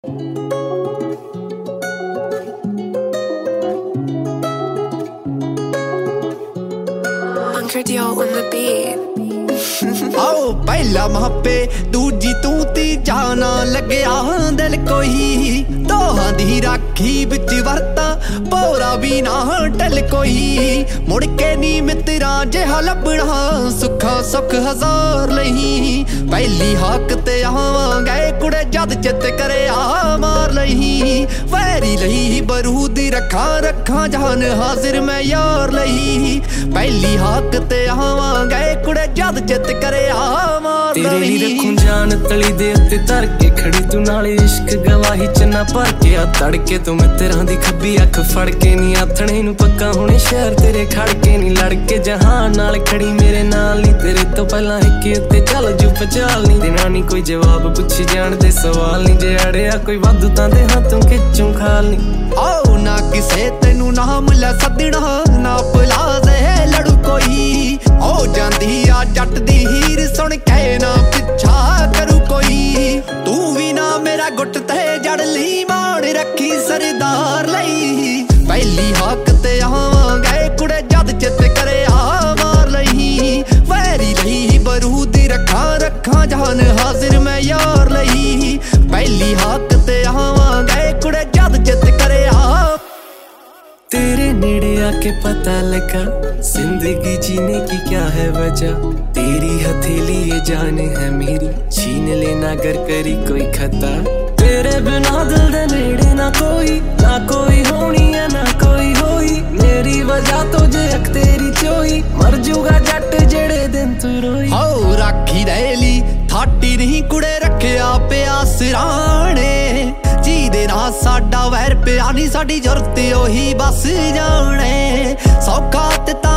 on the beat. आओ पहला मापे दूजी तू तीजा ना लग्या दिल कोई दोहां दी राखी विच वरता पोरा भी ना टल कोई मुड़ के नी मित्रा जिहा लभना सुखा सुख हजार नहीं पहली हक ते आवांगे कुड़े जद चित करे आ मार लही वैरी लही बरूदी रखा रखा जान हाजिर मैं यार लही पहली हक ते आवांगे कुड़े जद चित करे आ मार लही तेरे लिए रखूं जान तली दे उत्ते धर के खड़ी तू नाले इश्क गवाही च ना भर के आ तड़के तू मित्रां दी खब्बी अख फड़ के नी आथणे नू पक्का हुणे शहर तेरे खड़ के नी लड़ के जहान नाल खड़ी मेरे नाल नी तेरे तो पहला हिक्के उत्ते चल जू पचाल नी देना नी कोई जवाब पुछी जान दे सवाल नी जे अड़िया कोई वाधू तां दे हाथों खिचूं खाल नी आओ ना किसे तेनू नाम लै सदना ना भुला दे लड़ू कोई ओ जांदी आ जट दी हीर सुन के ना पिछा करू कोई तू भी ना मेरा गुट ते जड़ ली मान रखी सरदार लई पहली हक ते आवांगे कुड़े जद चित करे आ मार लही वैरी लही बरूदी रखा रखा जान हाजिर मैं यार लही पहली हक ते आवांगे कुड़े जद चित करे आ तेरे नेड़े आके पता लगा जिंदगी जीने की क्या है वजह तेरी हथेली ये जाने है मेरी छीन लेना अगर करी कोई खता तेरे बिना दिल दे नेड़े ना कोई होनी है ना कोई होई मेरी वजह तो जे अख तेरी चोई मर जूगा जट जेड़े दिन तू रोई हो राखी रैली थाटी नहीं कुड़े रखिया पिया सिराने जी दे ना साडा वैर पिया नी साडी जरूरत ओही बस जाने सौखा ते